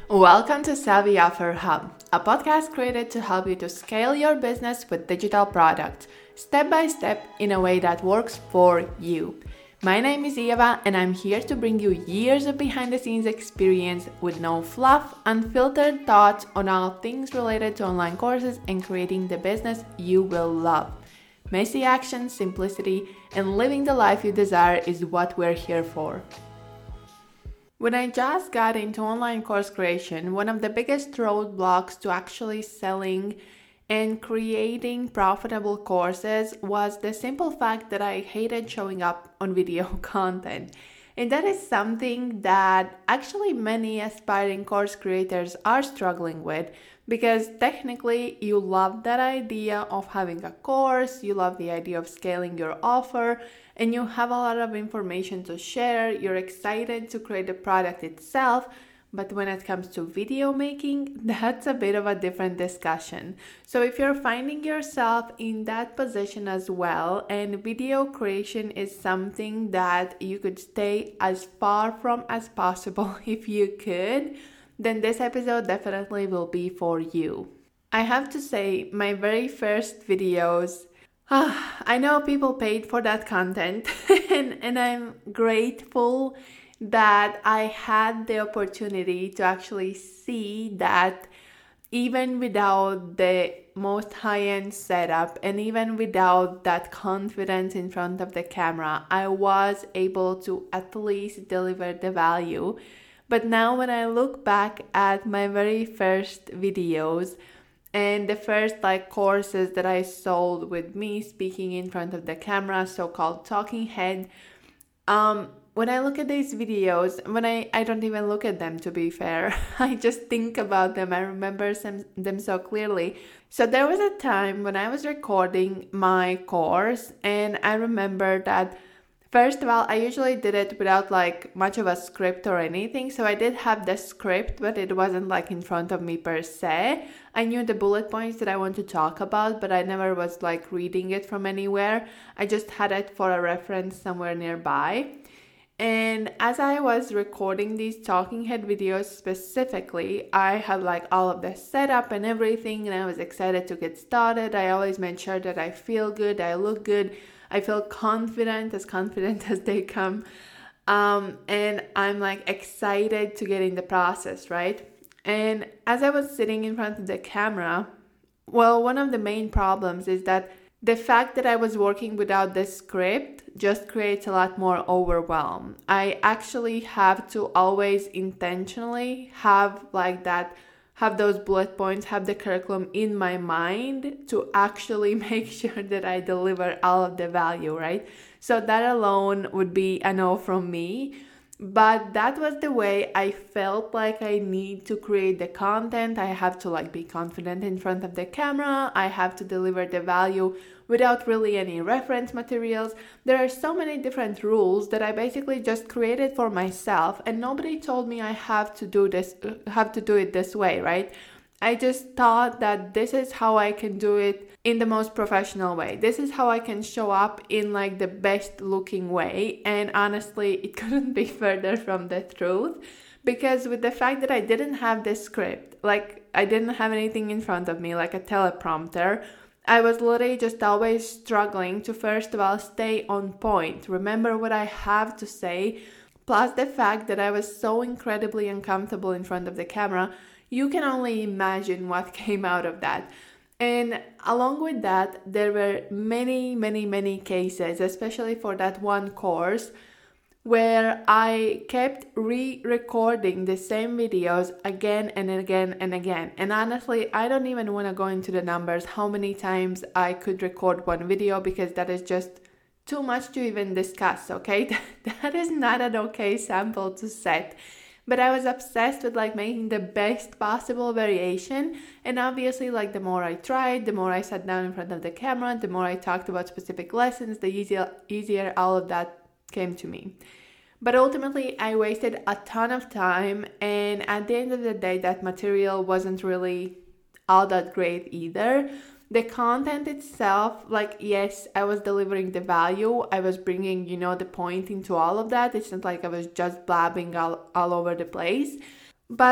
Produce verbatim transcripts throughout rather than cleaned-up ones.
Welcome to Savvy Offer Hub, a podcast created to help you to scale your business with digital products, step by step in a way that works for you. My name is Eva, and I'm here to bring you years of behind-the-scenes experience with no fluff, unfiltered thoughts on all things related to online courses and creating the business you will love. Messy action, simplicity, and living the life you desire is what we're here for. When I just got into online course creation, one of the biggest roadblocks to actually selling and creating profitable courses was the simple fact that I hated showing up on video content. And that is something that actually many aspiring course creators are struggling with, because technically you love that idea of having a course, you love the idea of scaling your offer, and you have a lot of information to share, you're excited to create the product itself, but when it comes to video making, that's a bit of a different discussion. So if you're finding yourself in that position as well, and video creation is something that you could stay as far from as possible if you could, then this episode definitely will be for you. I have to say, my very first videos, ah, I know people paid for that content and, and I'm grateful that I had the opportunity to actually see that even without the most high-end setup and even without that confidence in front of the camera, I was able to at least deliver the value. But now when I look back at my very first videos and the first like courses that I sold with me speaking in front of the camera, so-called talking head, um, when I look at these videos, when I, I don't even look at them to be fair, I just think about them. I remember some, them so clearly. So there was a time when I was recording my course, and I remember that first of all, I usually did it without like much of a script or anything. So I did have the script, but it wasn't like in front of me per se. I knew the bullet points that I want to talk about, but I never was like reading it from anywhere. I just had it for a reference somewhere nearby. And as I was recording these talking head videos specifically, I had like all of the setup and everything, and I was excited to get started. I always made sure that I feel good, I look good, I feel confident, as confident as they come. Um, and I'm like excited to get in the process, right? And as I was sitting in front of the camera, well, one of the main problems is that the fact that I was working without the script just creates a lot more overwhelm. I actually have to always intentionally have like that, have those bullet points, have the curriculum in my mind to actually make sure that I deliver all of the value, right? So that alone would be a no from me. But that was the way I felt like I need to create the content. I have to like be confident in front of the camera. I have to deliver the value without really any reference materials. There are so many different rules that I basically just created for myself, and nobody told me I have to do this, have to do it this way, right? I just thought that this is how I can do it in the most professional way. This is how I can show up in like the best looking way. And honestly, it couldn't be further from the truth, because with the fact that I didn't have this script, like I didn't have anything in front of me, like a teleprompter, I was literally just always struggling to first of all stay on point, remember what I have to say, plus the fact that I was so incredibly uncomfortable in front of the camera. You can only imagine what came out of that. And along with that, there were many, many, many cases, especially for that one course, where I kept re-recording the same videos again and again and again. And honestly, I don't even want to go into the numbers, how many times I could record one video, because that is just too much to even discuss, okay? That is not an okay sample to set. But I was obsessed with like making the best possible variation. And obviously, like the more I tried, the more I sat down in front of the camera, the more I talked about specific lessons, the easier, easier all of that came to me. But ultimately, I wasted a ton of time. And at the end of the day, that material wasn't really all that great either. The content itself, like, yes, I was delivering the value. I was bringing, you know, the point into all of that. It's not like I was just blabbing all, all over the place. But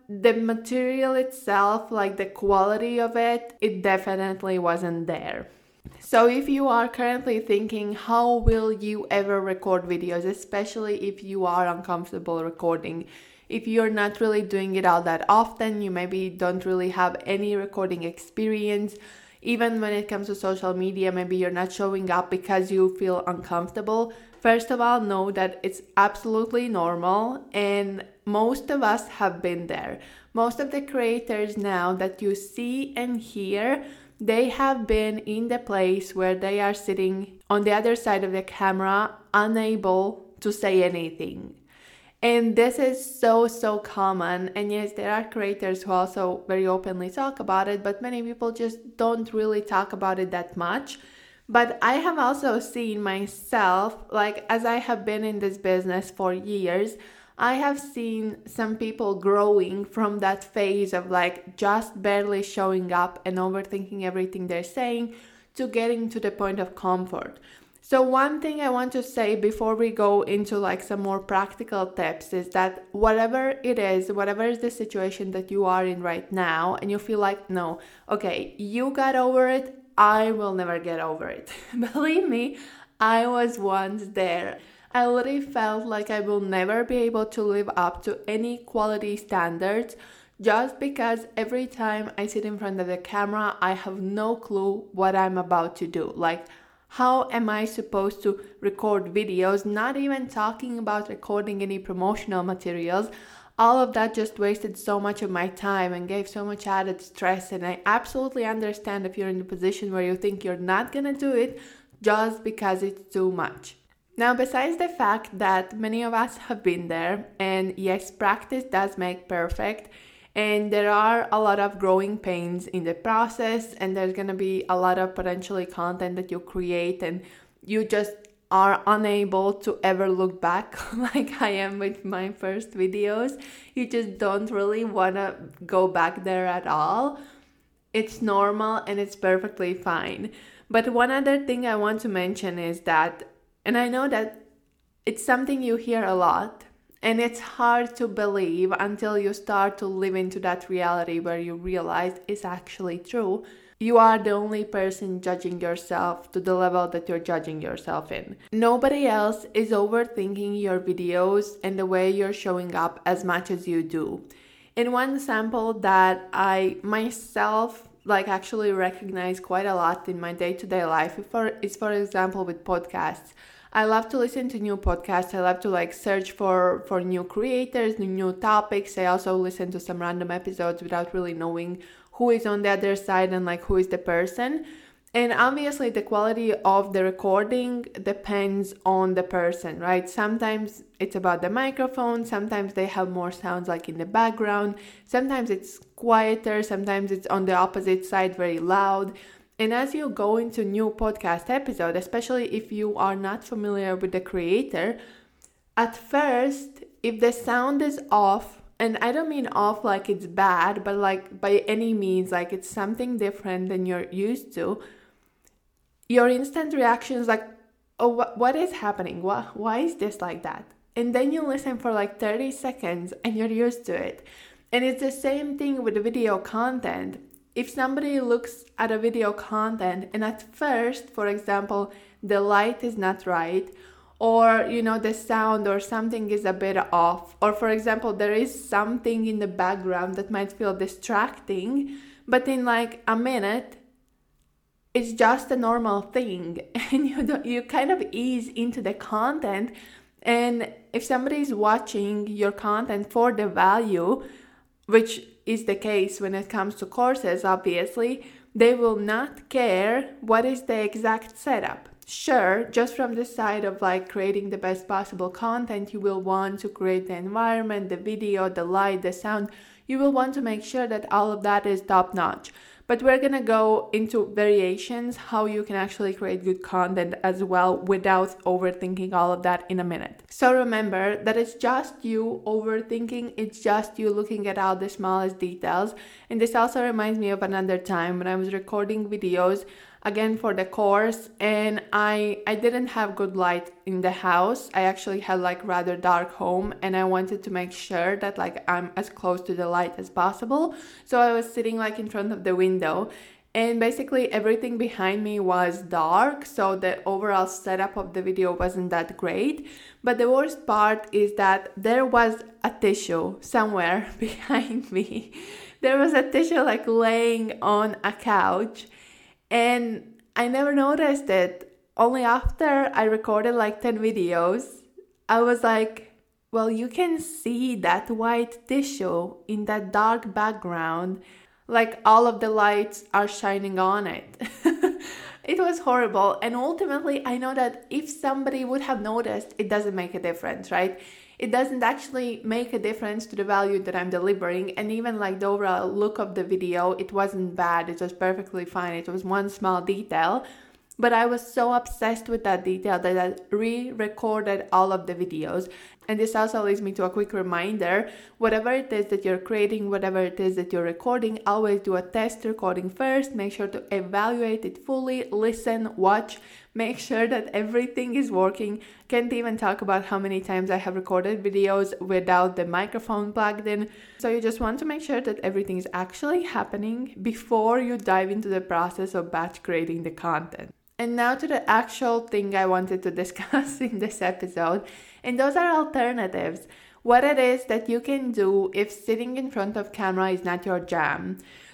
the material itself, like the quality of it, it definitely wasn't there. So if you are currently thinking, how will you ever record videos, especially if you are uncomfortable recording, if you're not really doing it all that often, you maybe don't really have any recording experience, even when it comes to social media, maybe you're not showing up because you feel uncomfortable. First of all, know that it's absolutely normal, and most of us have been there. Most of the creators now that you see and hear, they have been in the place where they are sitting on the other side of the camera, unable to say anything. And this is so, so common. And yes, there are creators who also very openly talk about it, but many people just don't really talk about it that much. But I have also seen myself, like as I have been in this business for years, I have seen some people growing from that phase of like just barely showing up and overthinking everything they're saying to getting to the point of comfort. So one thing I want to say before we go into like some more practical tips is that whatever it is, whatever is the situation that you are in right now, and you feel like, no, okay, you got over it, I will never get over it. Believe me, I was once there. I literally felt like I will never be able to live up to any quality standards just because every time I sit in front of the camera, I have no clue what I'm about to do. Like, how am I supposed to record videos? Not even talking about recording any promotional materials. All of that just wasted so much of my time and gave so much added stress. And I absolutely understand if you're in the position where you think you're not gonna do it just because it's too much. Now, besides the fact that many of us have been there, and yes, practice does make perfect, and there are a lot of growing pains in the process, and there's going to be a lot of potentially content that you create and you just are unable to ever look back like I am with my first videos. You just don't really want to go back there at all. It's normal and it's perfectly fine. But one other thing I want to mention is that, and I know that it's something you hear a lot, and it's hard to believe until you start to live into that reality where you realize it's actually true. You are the only person judging yourself to the level that you're judging yourself in. Nobody else is overthinking your videos and the way you're showing up as much as you do. In one sample that I myself like actually recognize quite a lot in my day-to-day life for, is, for example, with podcasts. I love to listen to new podcasts. I love to like search for, for new creators, new topics. I also listen to some random episodes without really knowing who is on the other side and like who is the person. And obviously the quality of the recording depends on the person, right? Sometimes it's about the microphone. Sometimes they have more sounds like in the background. Sometimes it's quieter. Sometimes it's on the opposite side, very loud. And as you go into new podcast episode, especially if you are not familiar with the creator, at first, if the sound is off, and I don't mean off like it's bad, but like by any means, like it's something different than you're used to, your instant reaction is like, oh, wh- what is happening? Why, why is this like that? And then you listen for like thirty seconds and you're used to it. And it's the same thing with video content. If somebody looks at a video content and at first, for example, the light is not right, or, you know, the sound or something is a bit off, or for example, there is something in the background that might feel distracting, but in like a minute, it's just a normal thing, and you don't, you kind of ease into the content. And if somebody is watching your content for the value, which is the case when it comes to courses, obviously, they will not care what is the exact setup. Sure, just from the side of like creating the best possible content, you will want to create the environment, the video, the light, the sound. You will want to make sure that all of that is top notch. But we're going to go into variations, how you can actually create good content as well without overthinking all of that in a minute. So remember that it's just you overthinking, it's just you looking at all the smallest details. And this also reminds me of another time when I was recording videos. again for the course, and I I didn't have good light in the house. I actually had like rather dark home, and I wanted to make sure that like I'm as close to the light as possible. So I was sitting like in front of the window, and basically everything behind me was dark, so the overall setup of the video wasn't that great. But the worst part is that there was a tissue somewhere behind me. There was a tissue like laying on a couch, and I never noticed it. Only after I recorded like ten videos, I was like, well, you can see that white tissue in that dark background. Like all of the lights are shining on it. It was horrible. And ultimately, I know that if somebody would have noticed, it doesn't make a difference, right? It doesn't actually make a difference to the value that I'm delivering. And even like the overall look of the video, it wasn't bad. It was perfectly fine. It was one small detail. But I was so obsessed with that detail that I re-recorded all of the videos. And this also leads me to a quick reminder, whatever it is that you're creating, whatever it is that you're recording, always do a test recording first. Make sure to evaluate it fully, listen, watch, make sure that everything is working. Can't even talk about how many times I have recorded videos without the microphone plugged in. So you just want to make sure that everything is actually happening before you dive into the process of batch creating the content. And now to the actual thing I wanted to discuss in this episode, and those are alternatives. What it is that you can do if sitting in front of camera is not your jam.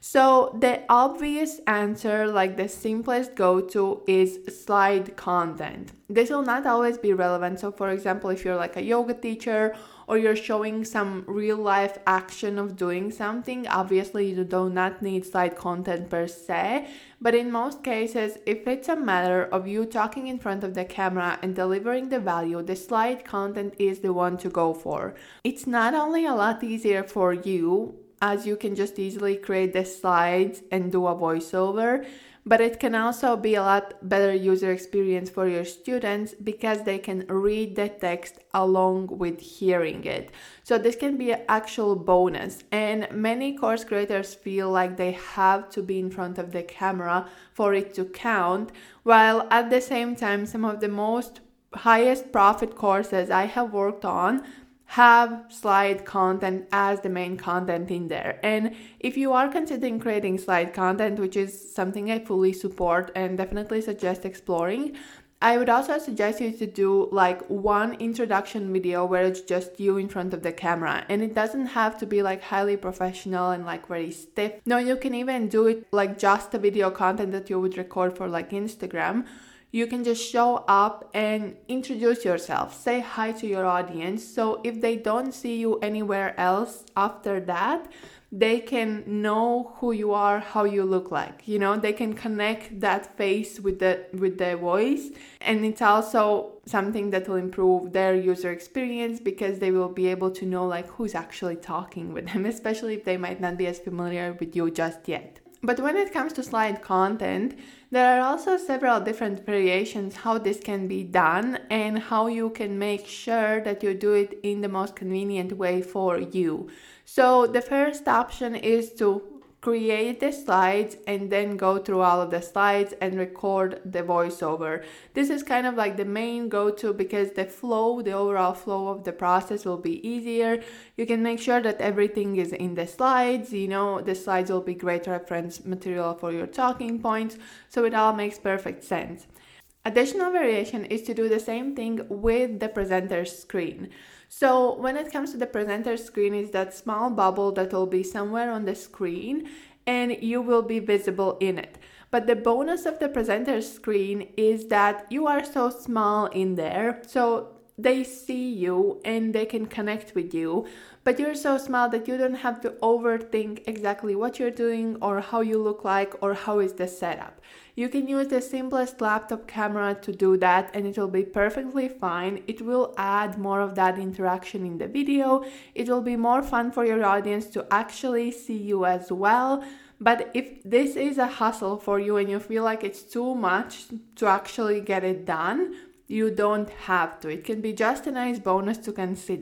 So the obvious answer, like the simplest go-to, is slide content. This will not always be relevant. So for example, if you're like a yoga teacher or you're showing some real life action of doing something, obviously you do not need slide content per se. But in most cases, if it's a matter of you talking in front of the camera and delivering the value, the slide content is the one to go for. It's not only a lot easier for you, as you can just easily create the slides and do a voiceover, but it can also be a lot better user experience for your students because they can read the text along with hearing it. So this can be an actual bonus. And many course creators feel like they have to be in front of the camera for it to count, while at the same time, some of the most highest profit courses I have worked on have slide content as the main content in there. And if you are considering creating slide content, which is something I fully support and definitely suggest exploring, I would also suggest you to do like one introduction video where it's just you in front of the camera. And it doesn't have to be like highly professional and like very stiff. No, you can even do it like just a video content that you would record for like Instagram. You can just show up and introduce yourself, say hi to your audience. So if they don't see you anywhere else after that, they can know who you are, how you look like. You know, they can connect that face with the with the voice. And it's also something that will improve their user experience because they will be able to know like who's actually talking with them, especially if they might not be as familiar with you just yet. But when it comes to slide content, there are also several different variations how this can be done and how you can make sure that you do it in the most convenient way for you. So the first option is to create the slides and then go through all of the slides and record the voiceover. This is kind of like the main go-to because the flow, the overall flow of the process will be easier. You can make sure that everything is in the slides. You know, the slides will be great reference material for your talking points, so it all makes perfect sense. Additional variation is to do the same thing with the presenter screen. So when it comes to the presenter screen, is that small bubble that will be somewhere on the screen and you will be visible in it. But the bonus of the presenter screen is that you are so small in there, so they see you and they can connect with you, but you're so small that you don't have to overthink exactly what you're doing or how you look like or how is the setup. You can use the simplest laptop camera to do that and it will be perfectly fine. It will add more of that interaction in the video. It will be more fun for your audience to actually see you as well. But if this is a hassle for you and you feel like it's too much to actually get it done, you don't have to. It can be just a nice bonus to consider.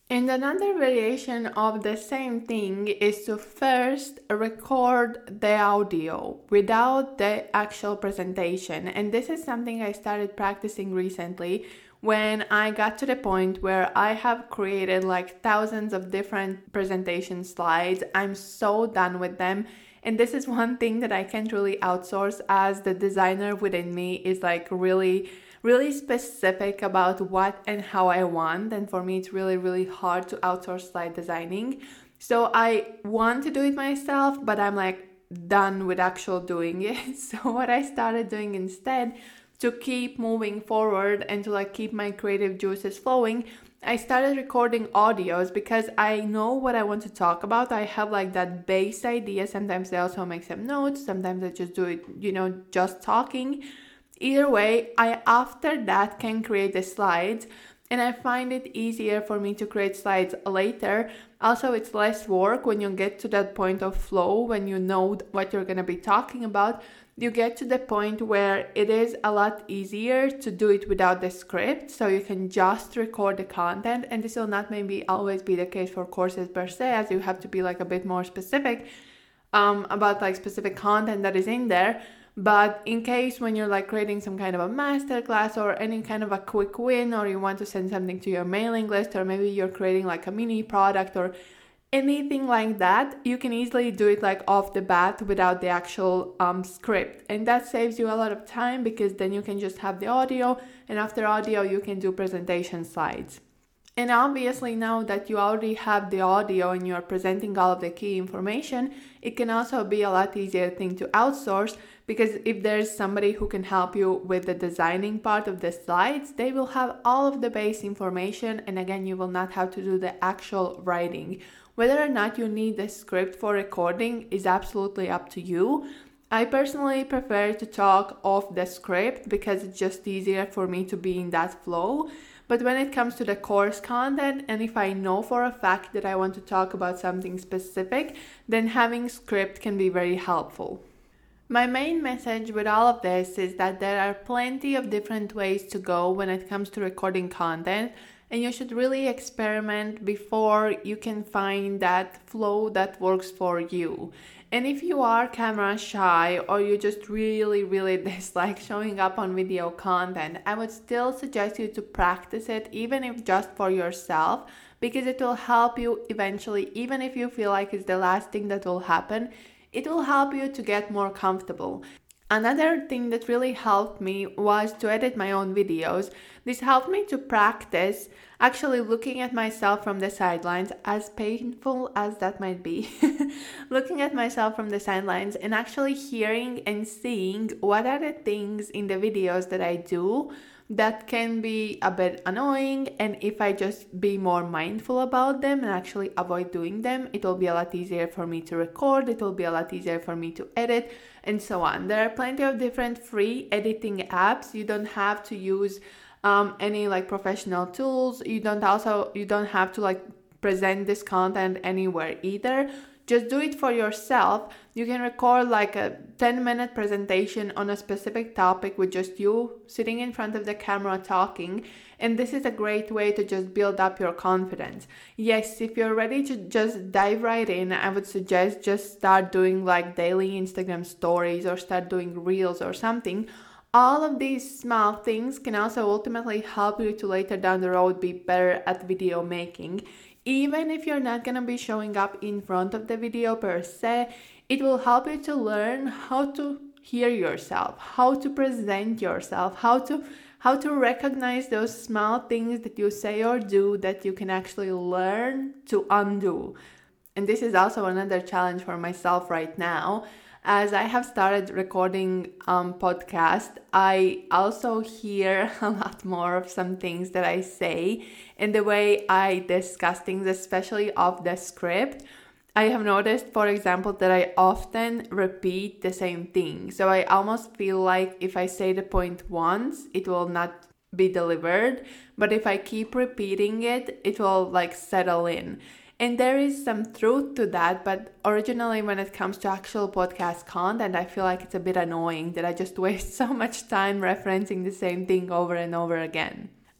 And another variation of the same thing is to first record the audio without the actual presentation. And this is something I started practicing recently when I got to the point where I have created like thousands of different presentation slides. I'm so done with them. And this is one thing that I can't really outsource, as the designer within me is like really really specific about what and how I want, and for me it's really really hard to outsource slide designing. So I want to do it myself, but I'm like done with actual doing it. So what I started doing instead, to keep moving forward and to like keep my creative juices flowing, I started recording audios because I know what I want to talk about. I have like that base idea. Sometimes I also make some notes, sometimes I just do it, you know, just talking. Either way, I after that can create the slides, and I find it easier for me to create slides later. Also, it's less work when you get to that point of flow, when you know what you're going to be talking about. You get to the point where it is a lot easier to do it without the script, so you can just record the content. And this will not maybe always be the case for courses per se, as you have to be like a bit more specific um, about like specific content that is in there. But in case when you're like creating some kind of a masterclass or any kind of a quick win, or you want to send something to your mailing list, or maybe you're creating like a mini product or anything like that, you can easily do it like off the bat without the actual um, script. And that saves you a lot of time, because then you can just have the audio, and after audio you can do presentation slides. And obviously now that you already have the audio and you're presenting all of the key information, it can also be a lot easier thing to outsource, because if there's somebody who can help you with the designing part of the slides, they will have all of the base information, and again, you will not have to do the actual writing. Whether or not you need the script for recording is absolutely up to you. I personally prefer to talk off the script because it's just easier for me to be in that flow. But when it comes to the course content, and if I know for a fact that I want to talk about something specific, then having script can be very helpful. My main message with all of this is that there are plenty of different ways to go when it comes to recording content, and you should really experiment before you can find that flow that works for you. And if you are camera shy, or you just really, really dislike showing up on video content, I would still suggest you to practice it, even if just for yourself, because it will help you eventually, even if you feel like it's the last thing that will happen, it will help you to get more comfortable. Another thing that really helped me was to edit my own videos. This helped me to practice actually looking at myself from the sidelines, as painful as that might be. Looking at myself from the sidelines and actually hearing and seeing what are the things in the videos that I do that can be a bit annoying, and if I just be more mindful about them and actually avoid doing them, it will be a lot easier for me to record, it will be a lot easier for me to edit, and so on. There are plenty of different free editing apps. You don't have to use um, any like professional tools. You don't also you don't have to like present this content anywhere either. Just do it for yourself. You can record like a ten minute presentation on a specific topic with just you sitting in front of the camera talking. And this is a great way to just build up your confidence. Yes, if you're ready to just dive right in, I would suggest just start doing like daily Instagram stories, or start doing reels or something. All of these small things can also ultimately help you to later down the road be better at video making. Even if you're not going to be showing up in front of the video per se, it will help you to learn how to hear yourself, how to present yourself, how to how to recognize those small things that you say or do that you can actually learn to undo. And this is also another challenge for myself right now. As I have started recording um podcast, I also hear a lot more of some things that I say and the way I discuss things, especially off the script. I have noticed, for example, that I often repeat the same thing. So I almost feel like if I say the point once, it will not be delivered. But if I keep repeating it, it will like settle in. And there is some truth to that, but originally when it comes to actual podcast content, I feel like it's a bit annoying that I just waste so much time referencing the same thing over and over again.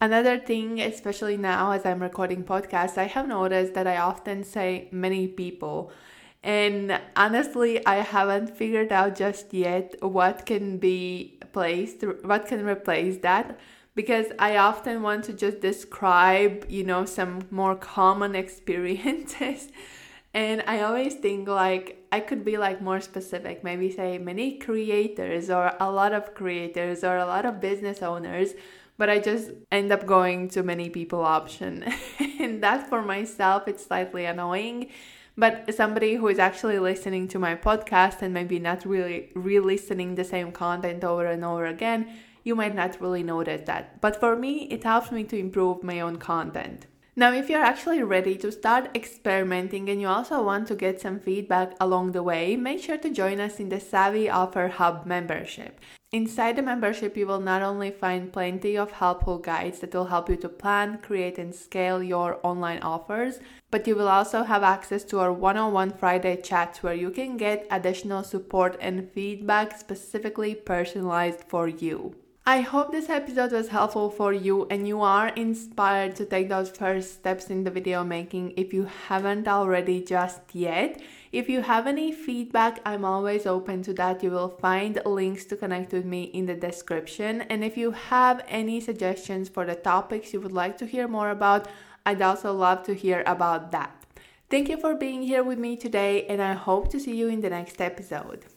Another thing, especially now as I'm recording podcasts, I have noticed that I often say many people. And honestly, I haven't figured out just yet what can be placed, what can replace that. Because I often want to just describe, you know, some more common experiences. And I always think like I could be like more specific, maybe say many creators or a lot of creators or a lot of business owners, but I just end up going to many people option. And that for myself, it's slightly annoying. But somebody who is actually listening to my podcast and maybe not really re-listening the same content over and over again, you might not really notice that. But for me, it helps me to improve my own content. Now, if you're actually ready to start experimenting and you also want to get some feedback along the way, make sure to join us in the Savvy Offer Hub membership. Inside the membership, you will not only find plenty of helpful guides that will help you to plan, create, and scale your online offers, but you will also have access to our one-on-one Friday chats where you can get additional support and feedback specifically personalized for you. I hope this episode was helpful for you and you are inspired to take those first steps in the video making if you haven't already just yet. If you have any feedback, I'm always open to that. You will find links to connect with me in the description. And if you have any suggestions for the topics you would like to hear more about, I'd also love to hear about that. Thank you for being here with me today, and I hope to see you in the next episode.